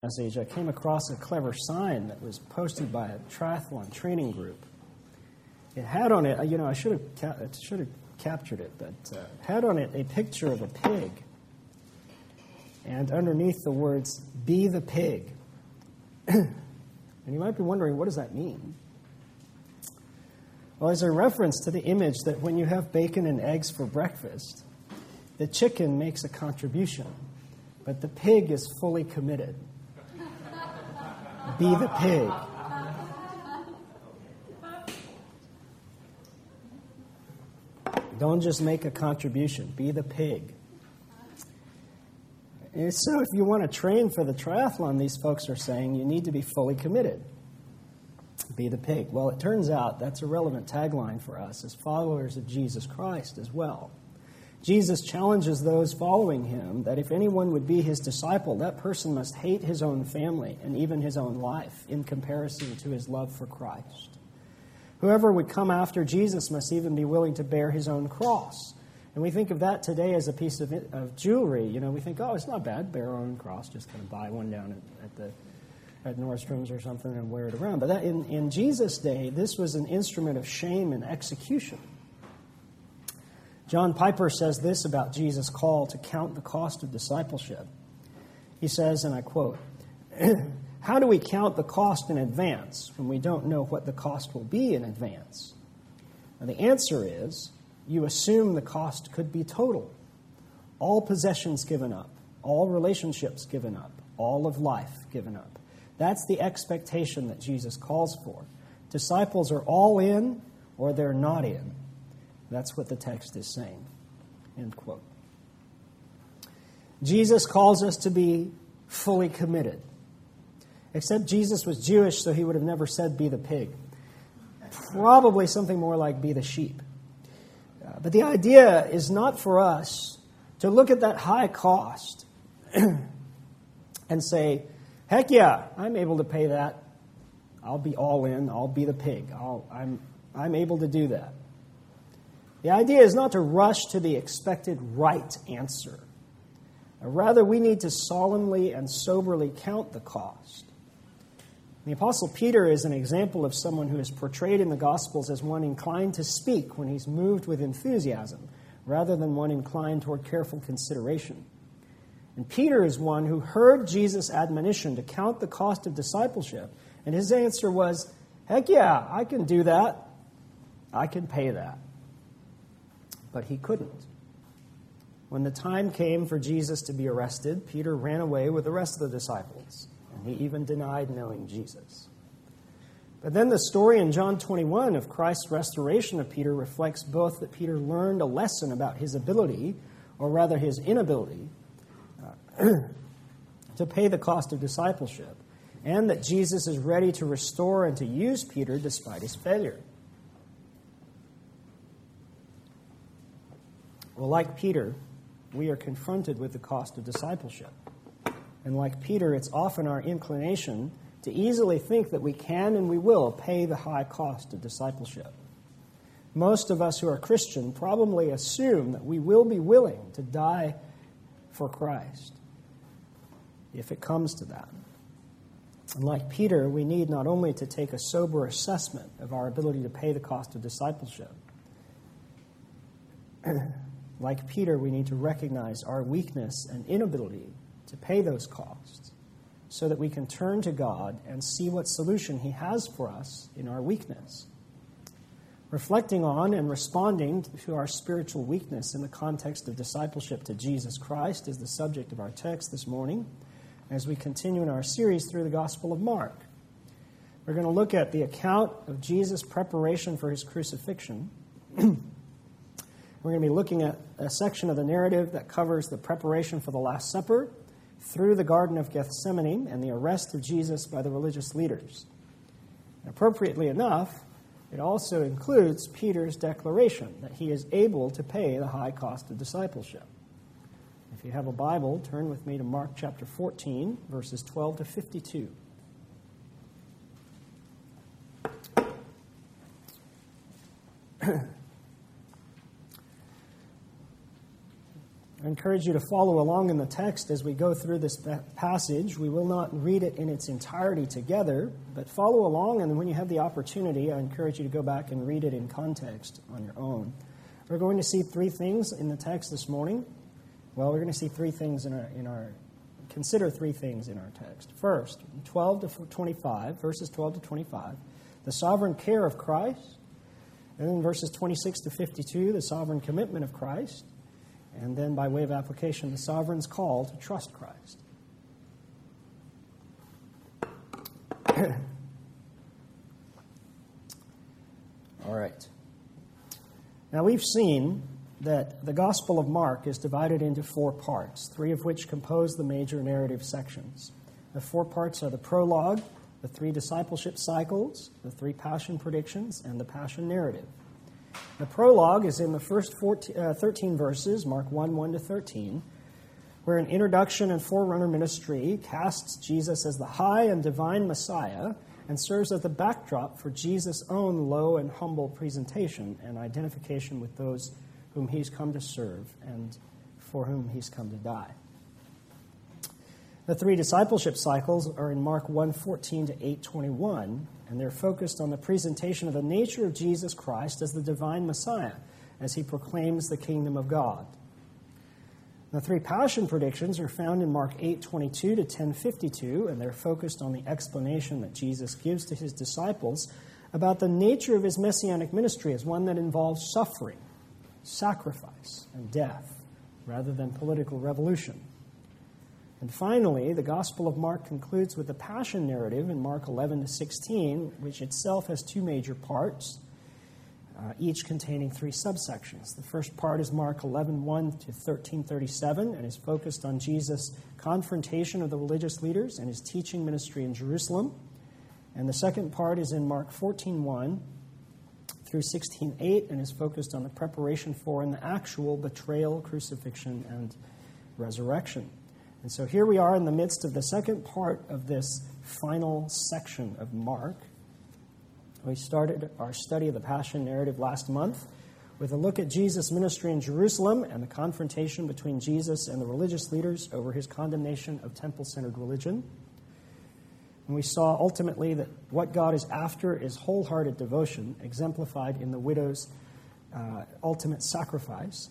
Message, I came across a clever sign that was posted by a triathlon training group. It had on it, I should have captured it, but had on it a picture of a pig, and underneath the words, "Be the pig." And you might be wondering, what does that mean? Well, it's a reference to the image that when you have bacon and eggs for breakfast, the chicken makes a contribution, but the pig is fully committed. Be the pig. Don't just make a contribution. Be the pig. And so if you want to train for the triathlon, these folks are saying you need to be fully committed. Be the pig. Well, it turns out that's a relevant tagline for us as followers of Jesus Christ as well. Jesus challenges those following him that if anyone would be his disciple, that person must hate his own family and even his own life in comparison to his love for Christ. Whoever would come after Jesus must even be willing to bear his own cross. And we think of that today as a piece of jewelry. We think, oh, it's not bad, bear our own cross, just kind of buy one down at Nordstrom's or something and wear it around. But that, in Jesus' day, this was an instrument of shame and execution. John Piper says this about Jesus' call to count the cost of discipleship. He says, and I quote, "How do we count the cost in advance when we don't know what the cost will be in advance?" Now, the answer is, you assume the cost could be total. All possessions given up, all relationships given up, all of life given up. That's the expectation that Jesus calls for. Disciples are all in or they're not in. That's what the text is saying. End quote. Jesus calls us to be fully committed. Except Jesus was Jewish, so he would have never said, "Be the pig." Probably something more like, "Be the sheep." But the idea is not for us to look at that high cost and say, "Heck yeah, I'm able to pay that. I'll be all in. I'll be the pig. I'm able to do that." The idea is not to rush to the expected right answer. Rather, we need to solemnly and soberly count the cost. The Apostle Peter is an example of someone who is portrayed in the Gospels as one inclined to speak when he's moved with enthusiasm, rather than one inclined toward careful consideration. And Peter is one who heard Jesus' admonition to count the cost of discipleship, and his answer was, "Heck yeah, I can do that. I can pay that." But he couldn't. When the time came for Jesus to be arrested, Peter ran away with the rest of the disciples, and he even denied knowing Jesus. But then the story in John 21 of Christ's restoration of Peter reflects both that Peter learned a lesson about his ability, or rather his inability, to pay the cost of discipleship, and that Jesus is ready to restore and to use Peter despite his failure. Well, like Peter, we are confronted with the cost of discipleship. And like Peter, it's often our inclination to easily think that we can and we will pay the high cost of discipleship. Most of us who are Christian probably assume that we will be willing to die for Christ if it comes to that. And like Peter, we need not only to take a sober assessment of our ability to pay the cost of discipleship. Like Peter, we need to recognize our weakness and inability to pay those costs so that we can turn to God and see what solution he has for us in our weakness. Reflecting on and responding to our spiritual weakness in the context of discipleship to Jesus Christ is the subject of our text this morning as we continue in our series through the Gospel of Mark. We're going to look at the account of Jesus' preparation for his crucifixion. We're going to be looking at a section of the narrative that covers the preparation for the Last Supper through the Garden of Gethsemane and the arrest of Jesus by the religious leaders. And appropriately enough, it also includes Peter's declaration that he is able to pay the high cost of discipleship. If you have a Bible, turn with me to Mark chapter 14, verses 12 to 52. I'm encourage you to follow along in the text as we go through this passage. We will not read it in its entirety together, but follow along, and when you have the opportunity, I encourage you to go back and read it in context on your own. We're going to see three things in the text this morning. Well, we're going to see three things consider three things in our text. First, 12 to 25, verses 12 to 25, the sovereign care of Christ. And then verses 26 to 52, the sovereign commitment of Christ. And then, by way of application, the sovereign's call to trust Christ. All right. Now, we've seen that the Gospel of Mark is divided into 4 parts, 3 of which compose the major narrative sections. The 4 parts are the prologue, the 3 discipleship cycles, the 3 passion predictions, and the passion narrative. The prologue is in the first 13 verses, Mark 1 to 13, where an introduction and forerunner ministry casts Jesus as the high and divine Messiah and serves as the backdrop for Jesus' own low and humble presentation and identification with those whom he's come to serve and for whom he's come to die. The 3 discipleship cycles are in Mark 1:14 to 8:21, and they're focused on the presentation of the nature of Jesus Christ as the divine Messiah, as he proclaims the kingdom of God. The 3 passion predictions are found in Mark 8:22 to 10:52, and they're focused on the explanation that Jesus gives to his disciples about the nature of his messianic ministry as one that involves suffering, sacrifice, and death, rather than political revolution. And finally, the Gospel of Mark concludes with the Passion narrative in Mark 11 to 16, which itself has 2 major parts, each containing 3 subsections. The first part is Mark 11:1 to 13:37, and is focused on Jesus' confrontation of the religious leaders and his teaching ministry in Jerusalem. And the second part is in Mark 14:1 through 16:8, and is focused on the preparation for and the actual betrayal, crucifixion, and resurrection. And so here we are in the midst of the second part of this final section of Mark. We started our study of the Passion narrative last month with a look at Jesus' ministry in Jerusalem and the confrontation between Jesus and the religious leaders over his condemnation of temple-centered religion. And we saw ultimately that what God is after is wholehearted devotion, exemplified in the widow's ultimate sacrifice.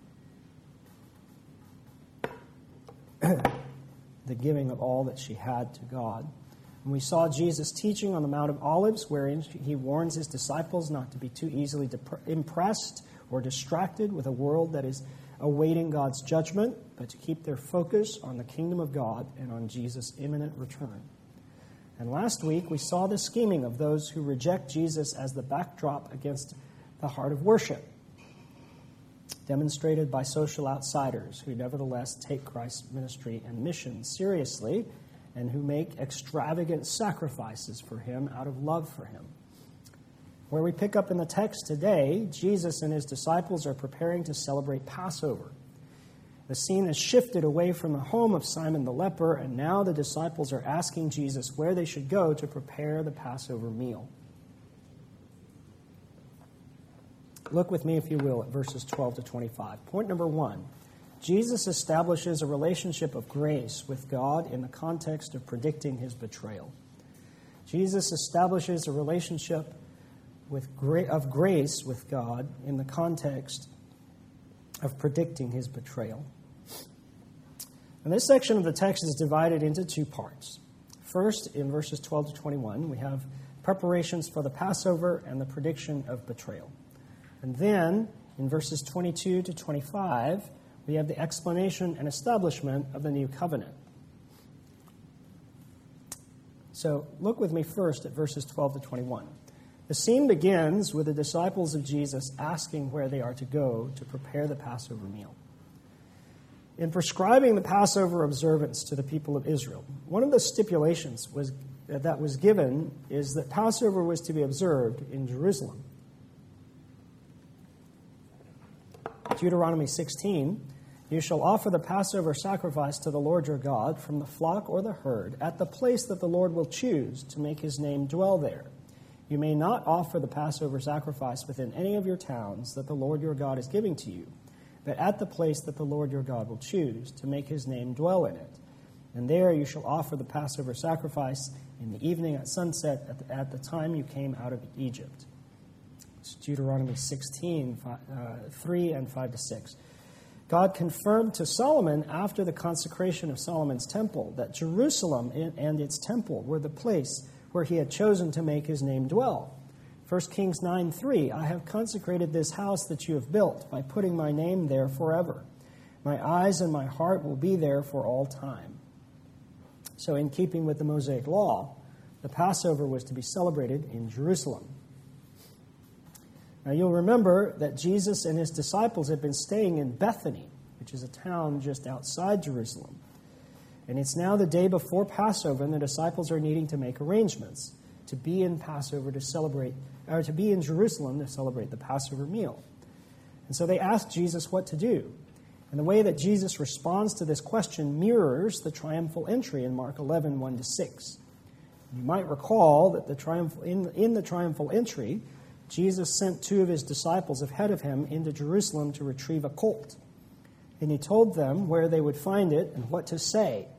The giving of all that she had to God. And we saw Jesus teaching on the Mount of Olives, wherein he warns his disciples not to be too easily impressed or distracted with a world that is awaiting God's judgment, but to keep their focus on the kingdom of God and on Jesus' imminent return. And last week, we saw the scheming of those who reject Jesus as the backdrop against the heart of worship, demonstrated by social outsiders who nevertheless take Christ's ministry and mission seriously and who make extravagant sacrifices for him out of love for him. Where we pick up in the text today, Jesus and his disciples are preparing to celebrate Passover. The scene has shifted away from the home of Simon the leper, and now the disciples are asking Jesus where they should go to prepare the Passover meal. Look with me, if you will, at verses 12 to 25. Point number 1, Jesus establishes a relationship of grace with God in the context of predicting his betrayal. Jesus establishes a relationship of grace with God in the context of predicting his betrayal. And this section of the text is divided into 2 parts. First, in verses 12 to 21, we have preparations for the Passover and the prediction of betrayal. And then, in verses 22 to 25, we have the explanation and establishment of the new covenant. So, look with me first at verses 12 to 21. The scene begins with the disciples of Jesus asking where they are to go to prepare the Passover meal. In prescribing the Passover observance to the people of Israel, one of the stipulations that was given is that Passover was to be observed in Jerusalem. Deuteronomy 16, you shall offer the Passover sacrifice to the Lord your God from the flock or the herd at the place that the Lord will choose to make his name dwell there. You may not offer the Passover sacrifice within any of your towns that the Lord your God is giving to you. but at the place that the Lord your God will choose, to make his name dwell in it. And there you shall offer the Passover sacrifice in the evening at sunset at the time you came out of Egypt. It's Deuteronomy 16, 3 and 5 to 6. God confirmed to Solomon after the consecration of Solomon's temple that Jerusalem and its temple were the place where he had chosen to make his name dwell. 1 Kings 9:3, I have consecrated this house that you have built by putting my name there forever. My eyes and my heart will be there for all time. So in keeping with the Mosaic law, the Passover was to be celebrated in Jerusalem. Now you'll remember that Jesus and his disciples had been staying in Bethany, which is a town just outside Jerusalem. And it's now the day before Passover, and the disciples are needing to make arrangements to be in Passover to celebrate, or to be in Jerusalem to celebrate the Passover meal. And so they asked Jesus what to do. And the way that Jesus responds to this question mirrors the triumphal entry in Mark 11, 1 to 6. You might recall that in the triumphal entry, Jesus sent two of his disciples ahead of him into Jerusalem to retrieve a colt. And he told them where they would find it and what to say.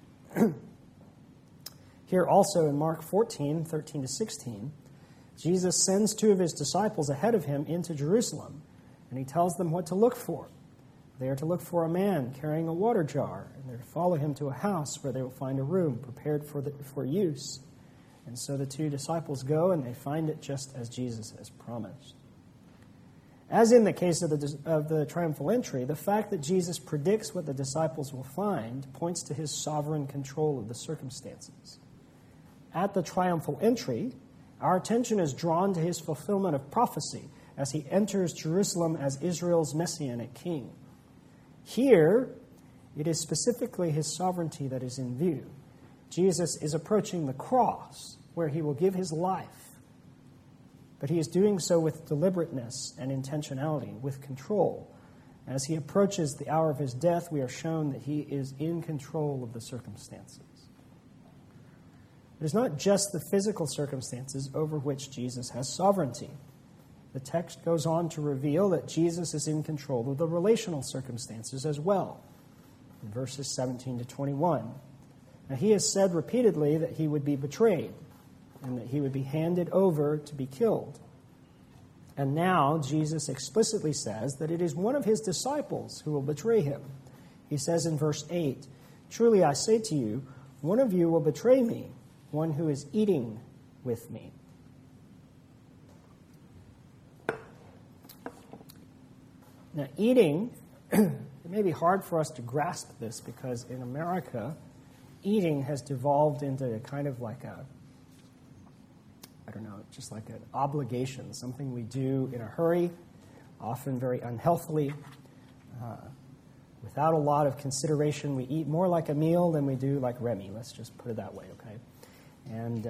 Here also in Mark 14, 13 to 16, Jesus sends two of his disciples ahead of him into Jerusalem, and he tells them what to look for. They are to look for a man carrying a water jar, and they're to follow him to a house where they will find a room prepared for use. And so the two disciples go, and they find it just as Jesus has promised. As in the case of the triumphal entry, the fact that Jesus predicts what the disciples will find points to his sovereign control of the circumstances. At the triumphal entry, our attention is drawn to his fulfillment of prophecy as he enters Jerusalem as Israel's messianic king. Here, it is specifically his sovereignty that is in view. Jesus is approaching the cross, where he will give his life. But he is doing so with deliberateness and intentionality, with control. As he approaches the hour of his death, we are shown that he is in control of the circumstances. It is not just the physical circumstances over which Jesus has sovereignty. The text goes on to reveal that Jesus is in control of the relational circumstances as well, in verses 17 to 21. Now, he has said repeatedly that he would be betrayed and that he would be handed over to be killed. And now Jesus explicitly says that it is one of his disciples who will betray him. He says in verse 8, "Truly I say to you, one of you will betray me, one who is eating with me." Now, eating, it may be hard for us to grasp this because in America, eating has devolved into kind of like just like an obligation, something we do in a hurry, often very unhealthily. Without a lot of consideration, we eat more like a meal than we do like Remy. Let's just put it that way, okay? And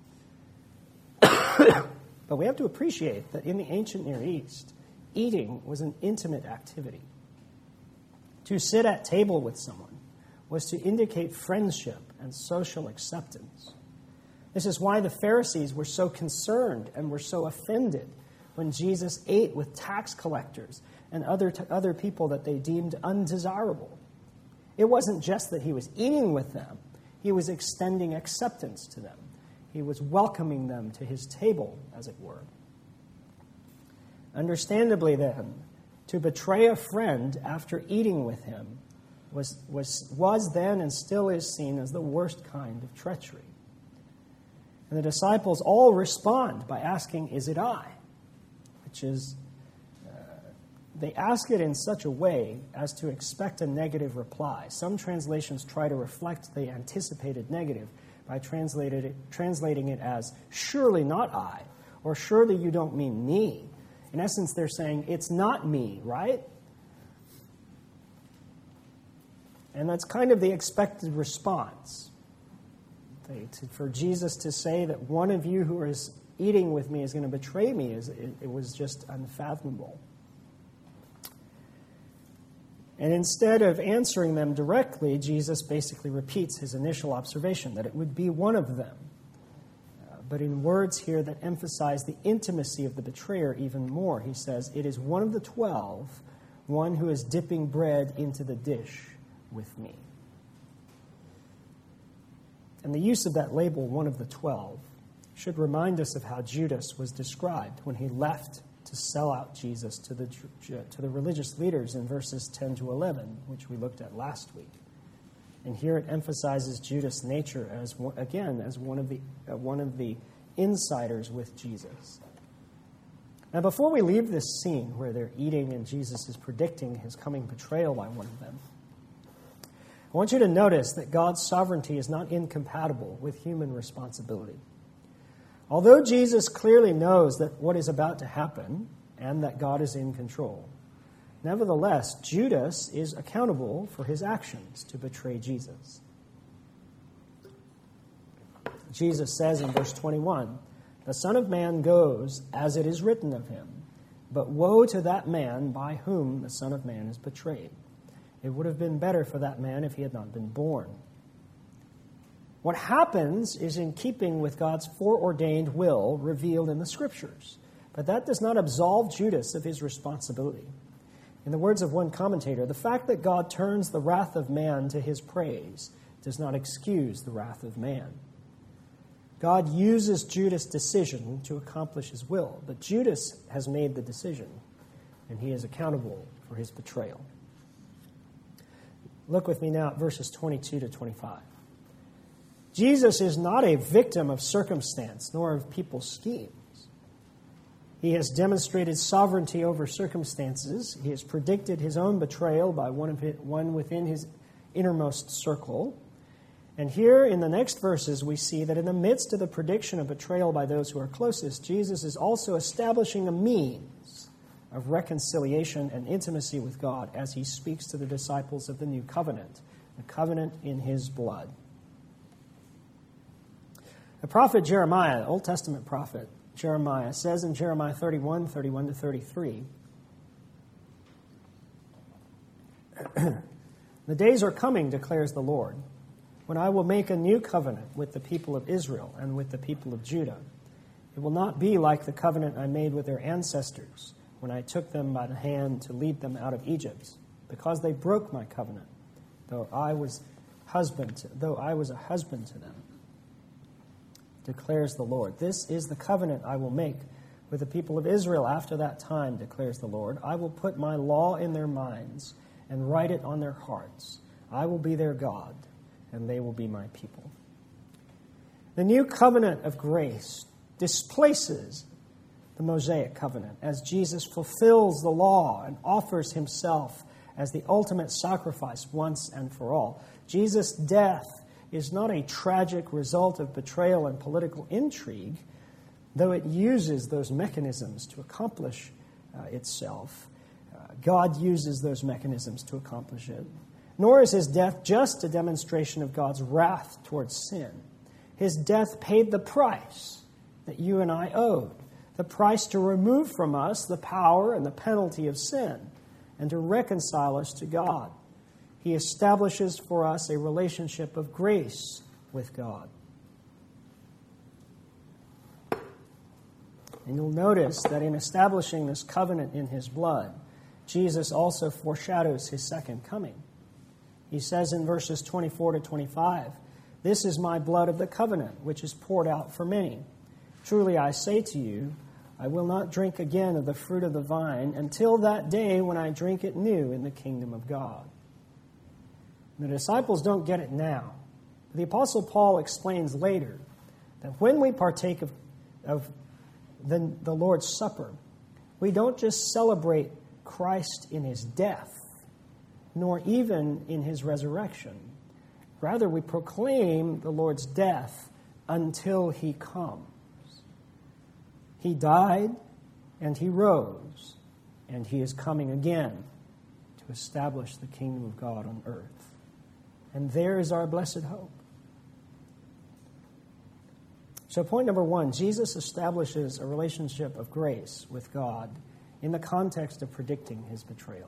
but we have to appreciate that in the ancient Near East, eating was an intimate activity. To sit at table with someone was to indicate friendship and social acceptance. This is why the Pharisees were so concerned and were so offended when Jesus ate with tax collectors and other people that they deemed undesirable. It wasn't just that he was eating with them. He was extending acceptance to them. He was welcoming them to his table, as it were. Understandably, then, to betray a friend after eating with him was then and still is seen as the worst kind of treachery. And the disciples all respond by asking, "Is it I?" Which is, they ask it in such a way as to expect a negative reply. Some translations try to reflect the anticipated negative by translating it as, "Surely not I," or "Surely you don't mean me." In essence, they're saying, "It's not me, right?" And that's kind of the expected response. For Jesus to say that one of you who is eating with me is going to betray me, it was just unfathomable. And instead of answering them directly, Jesus basically repeats his initial observation, that it would be one of them. But in words here that emphasize the intimacy of the betrayer even more, he says, "It is one of the 12, one who is dipping bread into the dish with me. And the use of that label, one of the 12, should remind us of how Judas was described when he left to sell out Jesus to the religious leaders in verses 10 to 11, which we looked at last week. And here it emphasizes Judas' nature as one of the insiders with Jesus. Now, before we leave this scene where they're eating and Jesus is predicting his coming betrayal by one of them, I want you to notice that God's sovereignty is not incompatible with human responsibility. Although Jesus clearly knows that what is about to happen and that God is in control, nevertheless, Judas is accountable for his actions to betray Jesus. Jesus says in verse 21, "The Son of Man goes as it is written of him, but woe to that man by whom the Son of Man is betrayed. It would have been better for that man if he had not been born." What happens is in keeping with God's foreordained will revealed in the Scriptures, but that does not absolve Judas of his responsibility. In the words of one commentator, the fact that God turns the wrath of man to his praise does not excuse the wrath of man. God uses Judas' decision to accomplish his will, but Judas has made the decision, and he is accountable for his betrayal. Look with me now at verses 22 to 25. Jesus is not a victim of circumstance, nor of people's schemes. He has demonstrated sovereignty over circumstances. He has predicted his own betrayal by one within his innermost circle. And here in the next verses, we see that in the midst of the prediction of betrayal by those who are closest, Jesus is also establishing a means of reconciliation and intimacy with God as he speaks to the disciples of the new covenant, the covenant in his blood. The prophet Jeremiah, Old Testament prophet Jeremiah, says in Jeremiah 31, 31 to 33, "The days are coming, declares the Lord, when I will make a new covenant with the people of Israel and with the people of Judah. It will not be like the covenant I made with their ancestors when I took them by the hand to lead them out of Egypt, because they broke my covenant, though I was a husband to them, declares the Lord. This is the covenant I will make with the people of Israel after that time, declares the Lord. I will put my law in their minds and write it on their hearts. I will be their God, and they will be my people." The new covenant of grace displaces the Mosaic covenant as Jesus fulfills the law and offers himself as the ultimate sacrifice once and for all. Jesus' death is not a tragic result of betrayal and political intrigue, though it uses those mechanisms to accomplish itself. God uses those mechanisms to accomplish it. Nor is his death just a demonstration of God's wrath towards sin. His death paid the price that you and I owed, the price to remove from us the power and the penalty of sin and to reconcile us to God. He establishes for us a relationship of grace with God. And you'll notice that in establishing this covenant in his blood, Jesus also foreshadows his second coming. He says in verses 24 to 25, "This is my blood of the covenant, which is poured out for many. Truly I say to you, I will not drink again of the fruit of the vine until that day when I drink it new in the kingdom of God." The disciples don't get it now. The Apostle Paul explains later that when we partake of the Lord's Supper, we don't just celebrate Christ in his death, nor even in his resurrection. Rather, we proclaim the Lord's death until he comes. He died and he rose, and he is coming again to establish the kingdom of God on earth. And there is our blessed hope. So point number one, Jesus establishes a relationship of grace with God in the context of predicting his betrayal.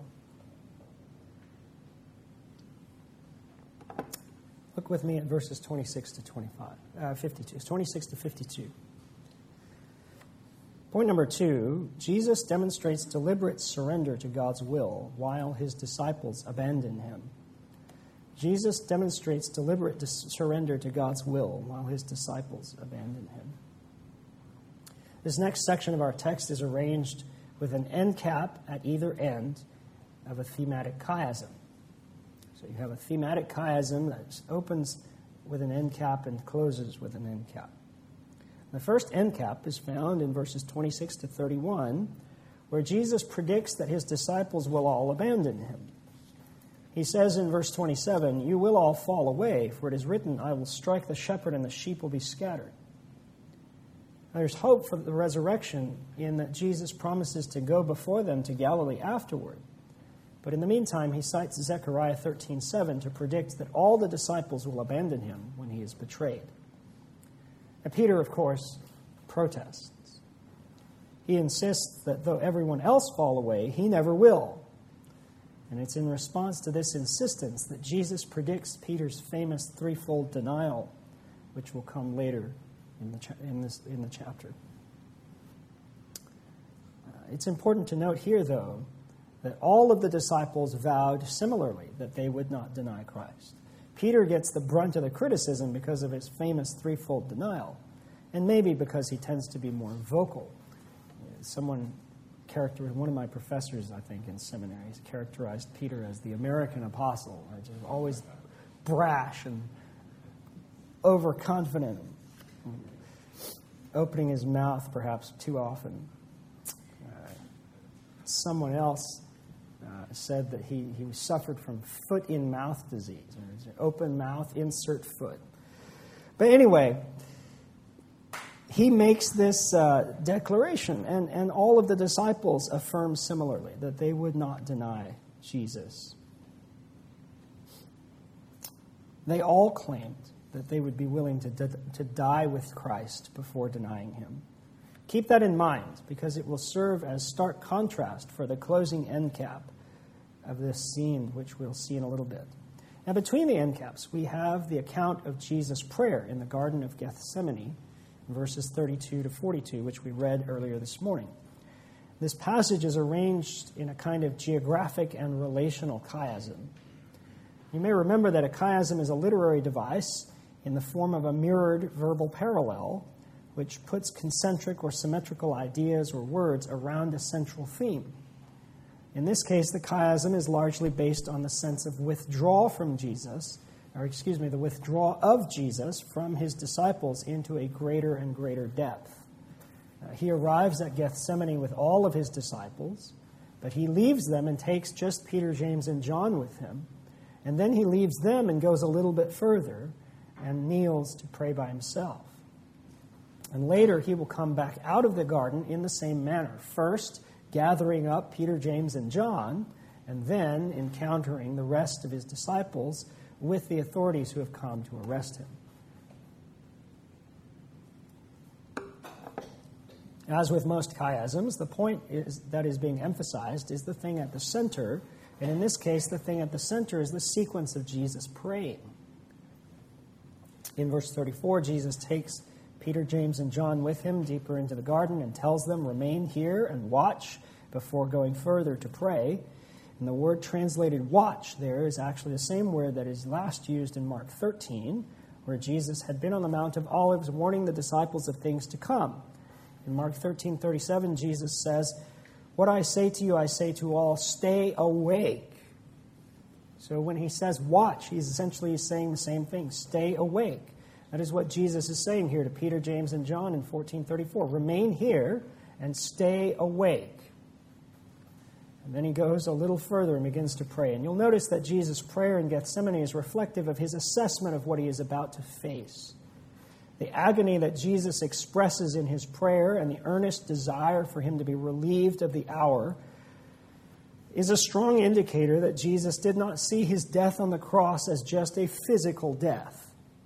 Look with me at verses 26 to 52. Point number 2, Jesus demonstrates deliberate surrender to God's will while his disciples abandon him. Jesus demonstrates deliberate surrender to God's will while his disciples abandon him. This next section of our text is arranged with an end cap at either end of a thematic chiasm. So you have a thematic chiasm that opens with an end cap and closes with an end cap. The first end cap is found in verses 26 to 31, where Jesus predicts that his disciples will all abandon him. He says in verse 27, "You will all fall away, for it is written, I will strike the shepherd and the sheep will be scattered." Now, there's hope for the resurrection in that Jesus promises to go before them to Galilee afterward. But in the meantime, he cites Zechariah 13:7 to predict that all the disciples will abandon him when he is betrayed. Now, Peter, of course, protests. He insists that though everyone else fall away, he never will. And it's in response to this insistence that Jesus predicts Peter's famous threefold denial, which will come later in the chapter. It's important to note here, though, that all of the disciples vowed similarly that they would not deny Christ. Peter gets the brunt of the criticism because of his famous threefold denial, and maybe because he tends to be more vocal. One of my professors, I think, in seminaries, characterized Peter as the American apostle, just always brash and overconfident, opening his mouth perhaps too often. Someone else said that he suffered from foot-in-mouth disease. Open mouth, insert foot. But anyway, he makes this declaration, and all of the disciples affirm similarly that they would not deny Jesus. They all claimed that they would be willing to die with Christ before denying him. Keep that in mind, because it will serve as stark contrast for the closing end cap of this scene, which we'll see in a little bit. Now, between the end caps, we have the account of Jesus' prayer in the Garden of Gethsemane, verses 32 to 42, which we read earlier this morning. This passage is arranged in a kind of geographic and relational chiasm. You may remember that a chiasm is a literary device in the form of a mirrored verbal parallel, which puts concentric or symmetrical ideas or words around a central theme. In this case, the chiasm is largely based on the sense of withdrawal of Jesus from his disciples into a greater and greater depth. He arrives at Gethsemane with all of his disciples, but he leaves them and takes just Peter, James, and John with him. And then he leaves them and goes a little bit further and kneels to pray by himself. And later he will come back out of the garden in the same manner. First, gathering up Peter, James, and John, and then encountering the rest of his disciples with the authorities who have come to arrest him. As with most chiasms, the point that is being emphasized is the thing at the center, and in this case, the thing at the center is the sequence of Jesus praying. In verse 34, Jesus takes Peter, James, and John with him deeper into the garden and tells them, "Remain here and watch," before going further to pray. And the word translated watch there is actually the same word that is last used in Mark 13, where Jesus had been on the Mount of Olives warning the disciples of things to come. In Mark 13:37, Jesus says, "What I say to you, I say to all, stay awake." So when he says watch, he's essentially saying the same thing, stay awake. That is what Jesus is saying here to Peter, James, and John in 14:34. Remain here and stay awake. And then he goes a little further and begins to pray. And you'll notice that Jesus' prayer in Gethsemane is reflective of his assessment of what he is about to face. The agony that Jesus expresses in his prayer and the earnest desire for him to be relieved of the hour is a strong indicator that Jesus did not see his death on the cross as just a physical death.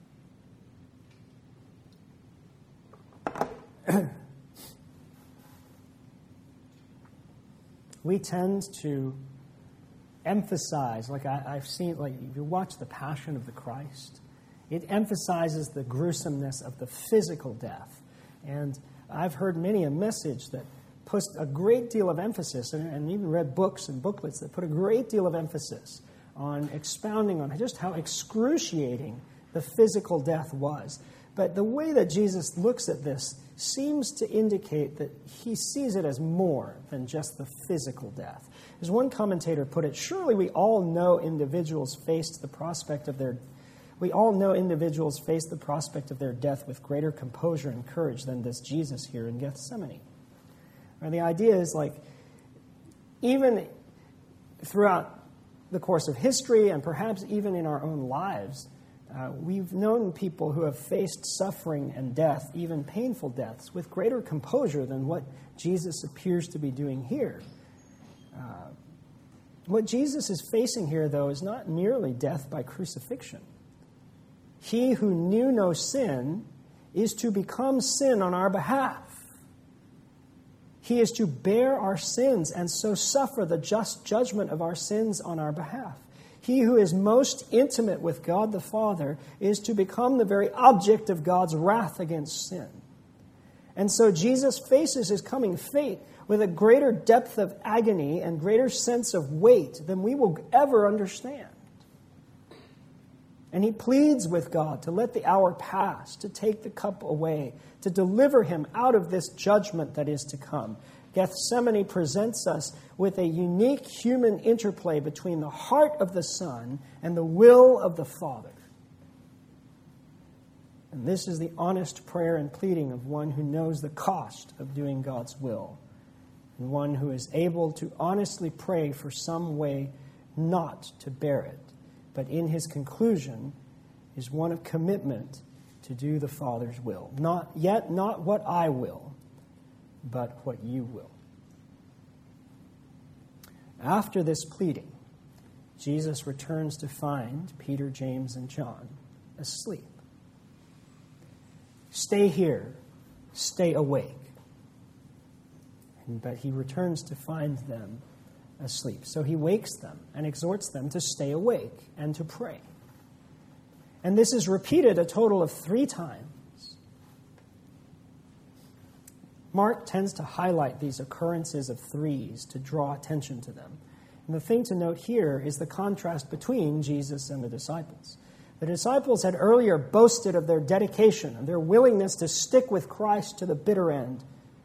We tend to emphasize, I've seen, if you watch The Passion of the Christ, it emphasizes the gruesomeness of the physical death. And I've heard many a message that puts a great deal of emphasis, and even read books and booklets that put a great deal of emphasis on expounding on just how excruciating the physical death was. But the way that Jesus looks at this seems to indicate that he sees it as more than just the physical death. As one commentator put it, surely we all know individuals faced the prospect of their death with greater composure and courage than does Jesus here in Gethsemane. And the idea is like, even throughout the course of history and perhaps even in our own lives, we've known people who have faced suffering and death, even painful deaths, with greater composure than what Jesus appears to be doing here. What Jesus is facing here, though, is not merely death by crucifixion. He who knew no sin is to become sin on our behalf. He is to bear our sins and so suffer the just judgment of our sins on our behalf. He who is most intimate with God the Father is to become the very object of God's wrath against sin. And so Jesus faces his coming fate with a greater depth of agony and greater sense of weight than we will ever understand. And he pleads with God to let the hour pass, to take the cup away, to deliver him out of this judgment that is to come. Gethsemane presents us with a unique human interplay between the heart of the Son and the will of the Father. And this is the honest prayer and pleading of one who knows the cost of doing God's will, and one who is able to honestly pray for some way not to bear it, but in his conclusion is one of commitment to do the Father's will. Not what I will, but what you will. After this pleading, Jesus returns to find Peter, James, and John asleep. Stay here, stay awake. But he returns to find them asleep. So he wakes them and exhorts them to stay awake and to pray. And this is repeated a total of 3 times. Mark tends to highlight these occurrences of threes to draw attention to them. And the thing to note here is the contrast between Jesus and the disciples. The disciples had earlier boasted of their dedication and their willingness to stick with Christ to the bitter end.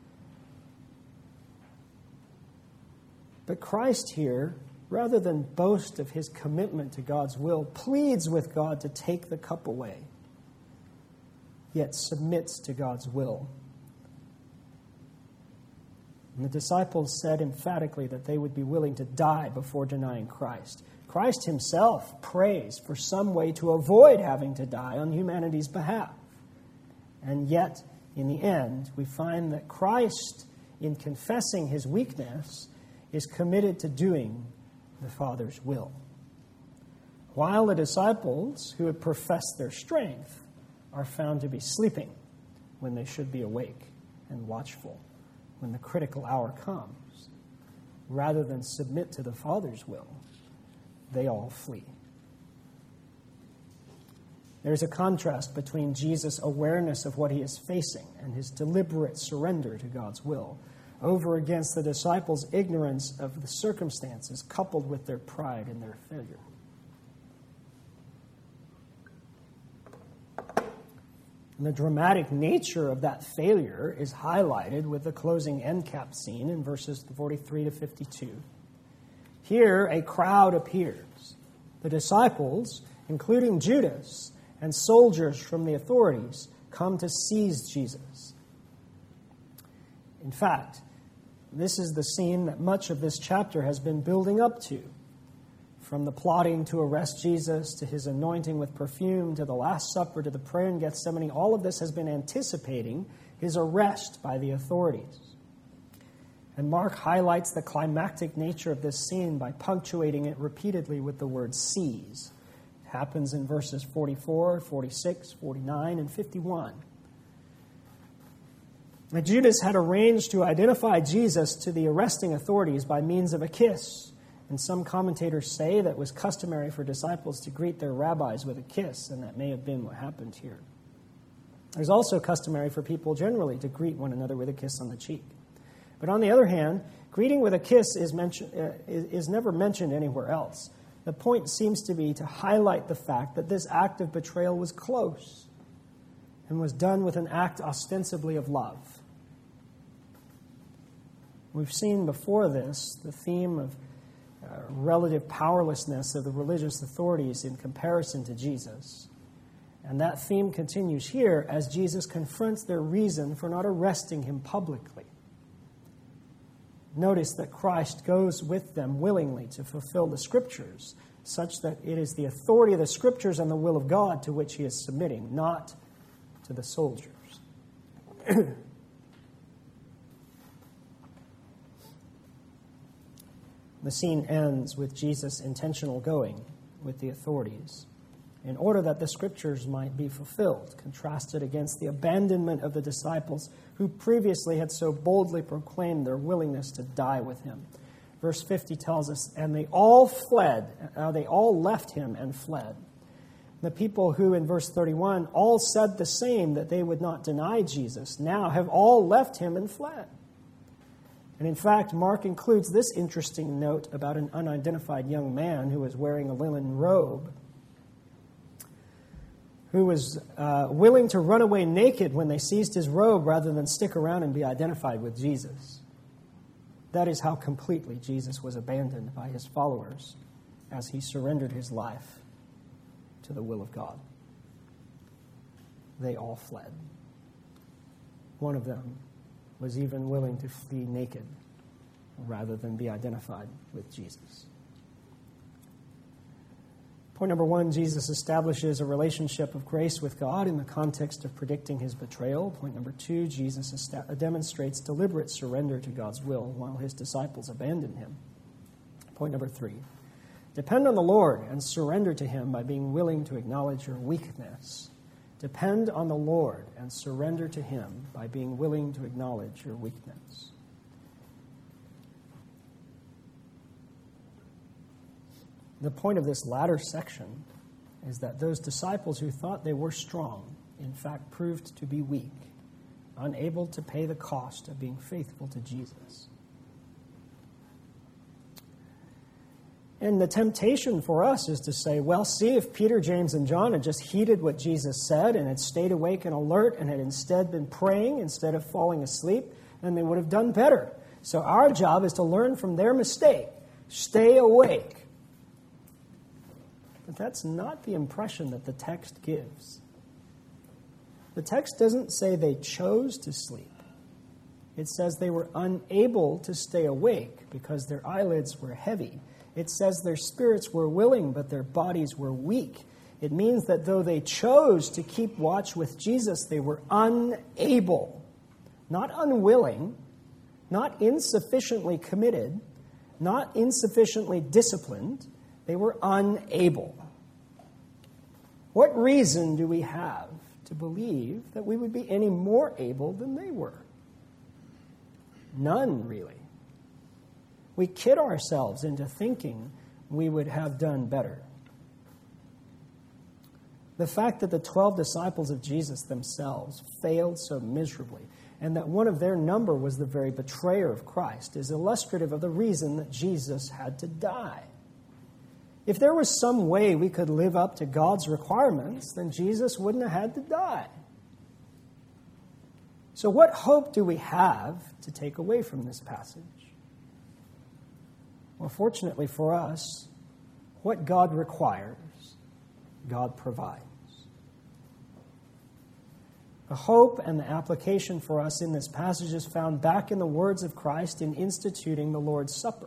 But Christ here, rather than boast of his commitment to God's will, pleads with God to take the cup away, yet submits to God's will. And the disciples said emphatically that they would be willing to die before denying Christ. Christ himself prays for some way to avoid having to die on humanity's behalf. And yet, in the end, we find that Christ, in confessing his weakness, is committed to doing the Father's will. While the disciples who had professed their strength are found to be sleeping when they should be awake and watchful when the critical hour comes, rather than submit to the Father's will, they all flee. There's a contrast between Jesus' awareness of what he is facing and his deliberate surrender to God's will, over against the disciples' ignorance of the circumstances coupled with their pride and their failure. And the dramatic nature of that failure is highlighted with the closing end cap scene in verses 43 to 52. Here, a crowd appears. The disciples, including Judas, and soldiers from the authorities come to seize Jesus. In fact, this is the scene that much of this chapter has been building up to. From the plotting to arrest Jesus, to his anointing with perfume, to the Last Supper, to the prayer in Gethsemane, all of this has been anticipating his arrest by the authorities. And Mark highlights the climactic nature of this scene by punctuating it repeatedly with the word seize. It happens in verses 44, 46, 49, and 51. Now, Judas had arranged to identify Jesus to the arresting authorities by means of a kiss. And some commentators say that it was customary for disciples to greet their rabbis with a kiss, and that may have been what happened here. It is also customary for people generally to greet one another with a kiss on the cheek. But on the other hand, greeting with a kiss is never mentioned anywhere else. The point seems to be to highlight the fact that this act of betrayal was close and was done with an act ostensibly of love. We've seen before this the theme of relative powerlessness of the religious authorities in comparison to Jesus. And that theme continues here as Jesus confronts their reason for not arresting him publicly. Notice that Christ goes with them willingly to fulfill the Scriptures, such that it is the authority of the Scriptures and the will of God to which he is submitting, not to the soldiers. The scene ends with Jesus' intentional going with the authorities in order that the Scriptures might be fulfilled, contrasted against the abandonment of the disciples who previously had so boldly proclaimed their willingness to die with him. Verse 50 tells us, and they all fled, they all left him and fled. The people who, in verse 31, all said the same, that they would not deny Jesus, now have all left him and fled. And in fact, Mark includes this interesting note about an unidentified young man who was wearing a linen robe, who was willing to run away naked when they seized his robe rather than stick around and be identified with Jesus. That is how completely Jesus was abandoned by his followers as he surrendered his life to the will of God. They all fled. One of them was even willing to flee naked rather than be identified with Jesus. Point number one, Jesus establishes a relationship of grace with God in the context of predicting his betrayal. Point number two, Jesus demonstrates deliberate surrender to God's will while his disciples abandon him. Point number three, depend on the Lord and surrender to him by being willing to acknowledge your weakness. Depend on the Lord and surrender to him by being willing to acknowledge your weakness. The point of this latter section is that those disciples who thought they were strong, in fact, proved to be weak, unable to pay the cost of being faithful to Jesus. And the temptation for us is to say, well, see, if Peter, James, and John had just heeded what Jesus said and had stayed awake and alert and had instead been praying instead of falling asleep, then they would have done better. So our job is to learn from their mistake. Stay awake. But that's not the impression that the text gives. The text doesn't say they chose to sleep. It says they were unable to stay awake because their eyelids were heavy. It says their spirits were willing, but their bodies were weak. It means that though they chose to keep watch with Jesus, they were unable, not unwilling, not insufficiently committed, not insufficiently disciplined. They were unable. What reason do we have to believe that we would be any more able than they were? None, really. We kid ourselves into thinking we would have done better. The fact that the 12 disciples of Jesus themselves failed so miserably, and that one of their number was the very betrayer of Christ, is illustrative of the reason that Jesus had to die. If there was some way we could live up to God's requirements, then Jesus wouldn't have had to die. So what hope do we have to take away from this passage? Well, fortunately for us, what God requires, God provides. The hope and the application for us in this passage is found back in the words of Christ in instituting the Lord's Supper.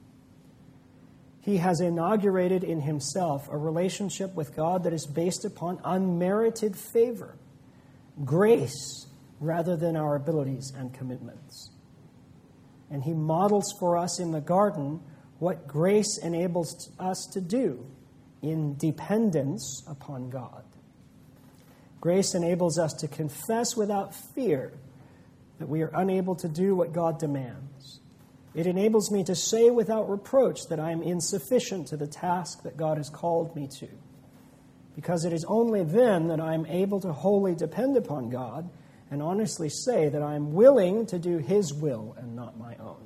He has inaugurated in himself a relationship with God that is based upon unmerited favor, grace, rather than our abilities and commitments. And he models for us in the garden what grace enables us to do in dependence upon God. Grace enables us to confess without fear that we are unable to do what God demands. It enables me to say without reproach that I am insufficient to the task that God has called me to, because it is only then that I am able to wholly depend upon God and honestly say that I am willing to do His will and not my own.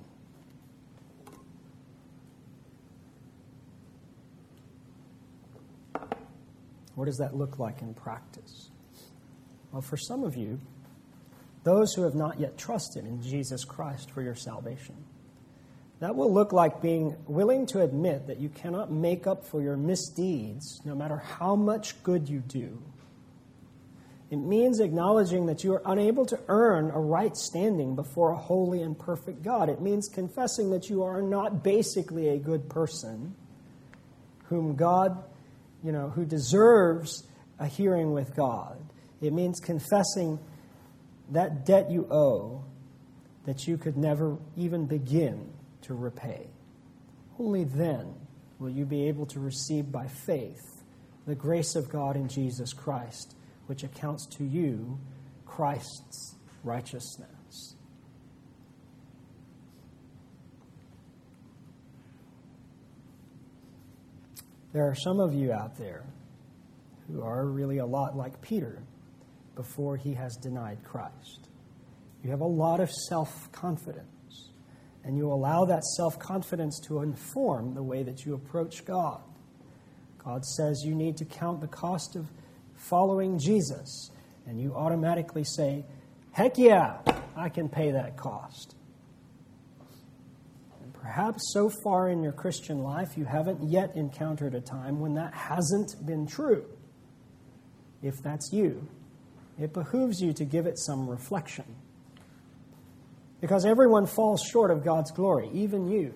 What does that look like in practice? Well, for some of you, those who have not yet trusted in Jesus Christ for your salvation, that will look like being willing to admit that you cannot make up for your misdeeds no matter how much good you do. It means acknowledging that you are unable to earn a right standing before a holy and perfect God. It means confessing that you are not basically a good person whom God, who deserves a hearing with God. It means confessing that debt you owe that you could never even begin to repay. Only then will you be able to receive by faith the grace of God in Jesus Christ, which accounts to you Christ's righteousness. There are some of you out there who are really a lot like Peter before he has denied Christ. You have a lot of self-confidence, and you allow that self-confidence to inform the way that you approach God. God says you need to count the cost of following Jesus, and you automatically say, heck yeah, I can pay that cost. And perhaps so far in your Christian life, you haven't yet encountered a time when that hasn't been true. If that's you, it behooves you to give it some reflection. Because everyone falls short of God's glory, even you.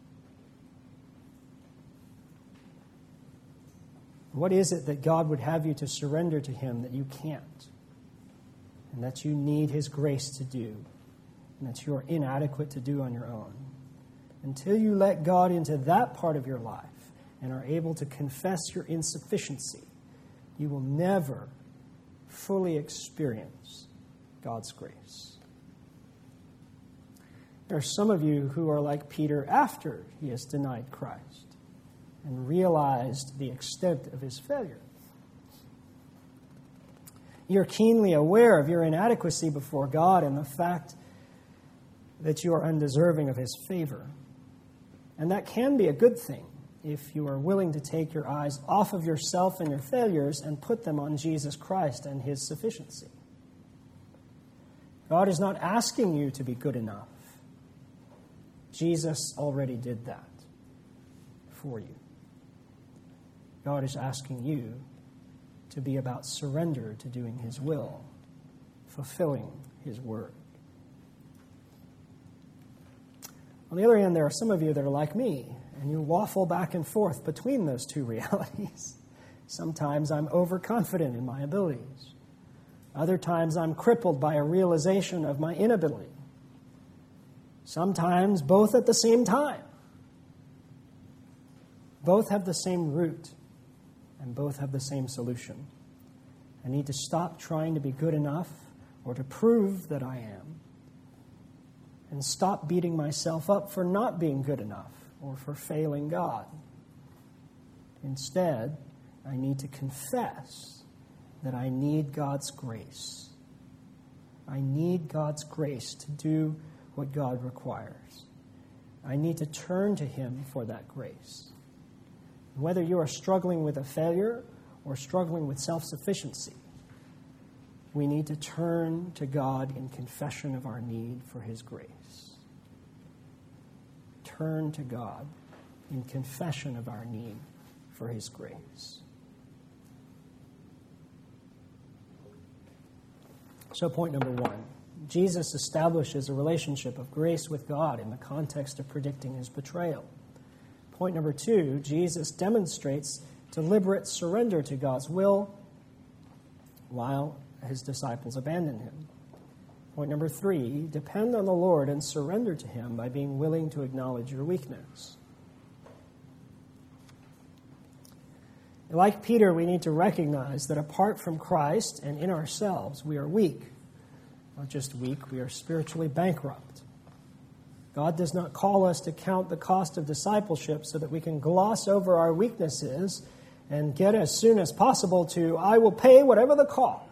What is it that God would have you to surrender to Him that you can't? And that you need His grace to do, and that you are inadequate to do on your own. Until you let God into that part of your life and are able to confess your insufficiency, you will never fully experience God's grace. There are some of you who are like Peter after he has denied Christ and realized the extent of his failure. You're keenly aware of your inadequacy before God and the fact that you are undeserving of His favor. And that can be a good thing if you are willing to take your eyes off of yourself and your failures and put them on Jesus Christ and His sufficiency. God is not asking you to be good enough. Jesus already did that for you. God is asking you to be about surrender to doing His will, fulfilling His word. On the other hand, there are some of you that are like me, and you waffle back and forth between those two realities. Sometimes I'm overconfident in my abilities. Other times I'm crippled by a realization of my inability. Sometimes both at the same time. Both have the same root, and both have the same solution. I need to stop trying to be good enough or to prove that I am, and stop beating myself up for not being good enough or for failing God. Instead, I need to confess that I need God's grace. I need God's grace to do what God requires. I need to turn to Him for that grace. Whether you are struggling with a failure or struggling with self-sufficiency, we need to turn to God in confession of our need for His grace. Turn to God in confession of our need for His grace. So point number one, Jesus establishes a relationship of grace with God in the context of predicting His betrayal. Point number two, Jesus demonstrates deliberate surrender to God's will while His disciples abandon Him. Point number three, depend on the Lord and surrender to Him by being willing to acknowledge your weakness. Like Peter, we need to recognize that apart from Christ and in ourselves, we are weak. Not just weak, we are spiritually bankrupt. God does not call us to count the cost of discipleship so that we can gloss over our weaknesses and get as soon as possible to, I will pay whatever the cost.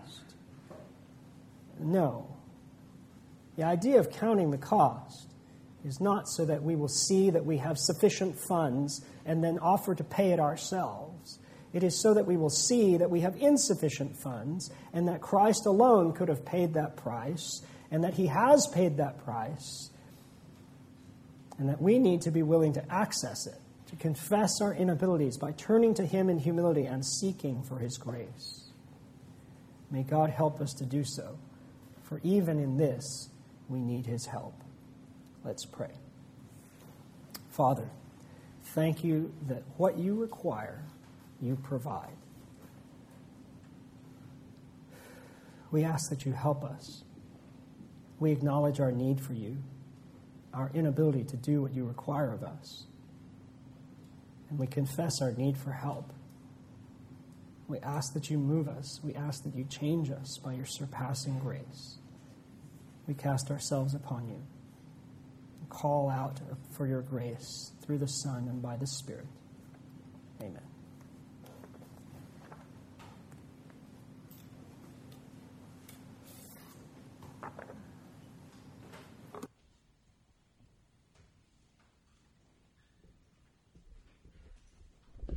No. The idea of counting the cost is not so that we will see that we have sufficient funds and then offer to pay it ourselves. It is so that we will see that we have insufficient funds and that Christ alone could have paid that price and that he has paid that price and that we need to be willing to access it, to confess our inabilities by turning to him in humility and seeking for his grace. May God help us to do so, for even in this, we need his help. Let's pray. Father, thank you that what you require, you provide. We ask that you help us. We acknowledge our need for you, our inability to do what you require of us. And we confess our need for help. We ask that you move us. We ask that you change us by your surpassing grace. We cast ourselves upon you and call out for your grace through the Son and by the Spirit. Amen.